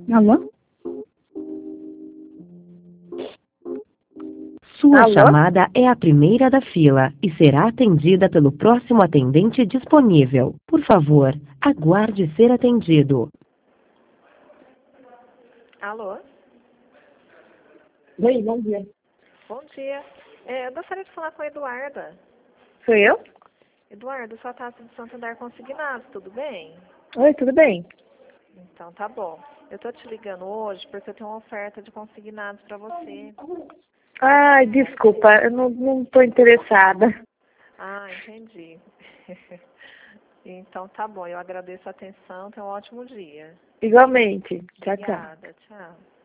Alô? Sua Alô? chamada é a primeira da fila e será atendida pelo próximo atendente disponível. Por favor, aguarde ser atendido. Alô? Oi, bom dia. Bom dia. Eu gostaria de falar com a Eduarda. Sou eu? Eduardo, sua taxa de Santander consignado, tudo bem? Oi, tudo bem? Então tá bom. Eu tô te ligando hoje porque eu tenho uma oferta de consignados para você. Ai, desculpa, eu não tô interessada. Ah, entendi. Então tá bom, eu agradeço a atenção, tenha um ótimo dia. Igualmente. Tchau, tchau. Obrigada, tchau.